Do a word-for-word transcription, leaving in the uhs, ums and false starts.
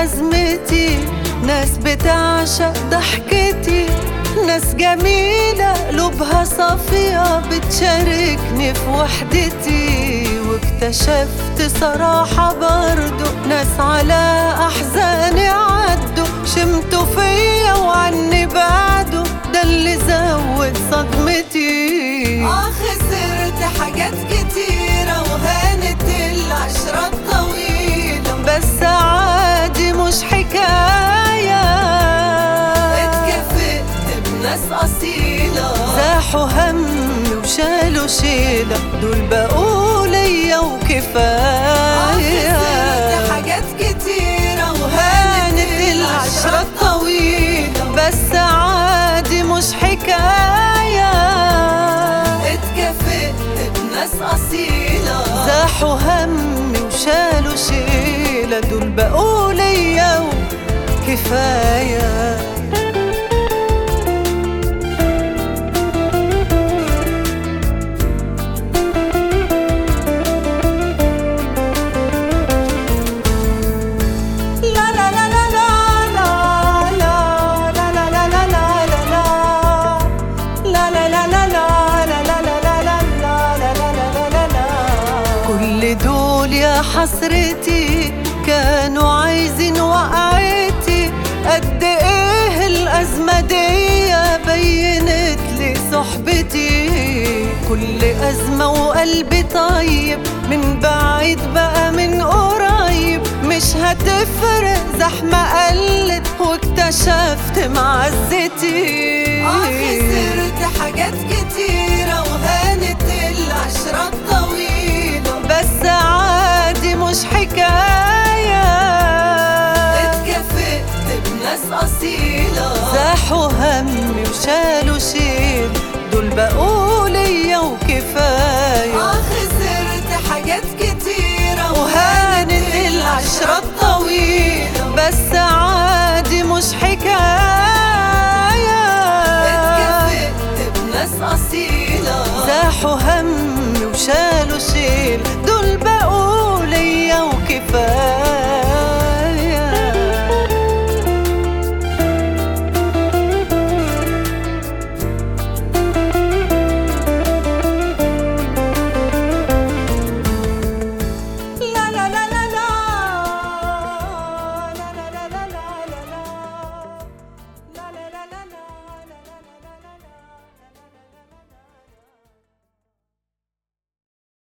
أزمتي، ناس بتعشق ضحكتي، ناس جميلة قلوبها صافية بتشاركني في وحدتي. واكتشفت صراحة برضو ناس على أحزاني عدوا، شمتوا فيا وعني بعدوا، ده اللي زود صدمتي. آه خسرت حاجات كتيرة وهانت العشرة الطويلة، بس عادي مش حكاية، اتكافئت بناس أصيلة، زاحوا همي وشالوا شيلة، دول بقوا ليا وكفاية. خسرت حاجات كتيرة وهانت العشرة الطويلة، بس عادي مش حكاية، اتكافئت بناس أصيلة، زاحوا همي وشالوا شيلة، دول بقوا ليا وكفاية. كل دول يا حسرتي كانوا عايزين وقعتي، قد ايه الأزمة دي بينت لي صحبتي. كل أزمة وقلبي طيب، من بعيد بقى من قريب، مش هتفرق زحمة قلت واكتشفت معزتي. آه خسرت حاجات كتيرة وهانت العشرة الطويلة، بس عادي مش حكاية، اتكافئت بناس أصيلة، زاحوا همي وشالوا شيل، دول بقوا ليا وكفاية. آه خسرت حاجات كتيرة وهانت العشرة الطويلة، بس عادي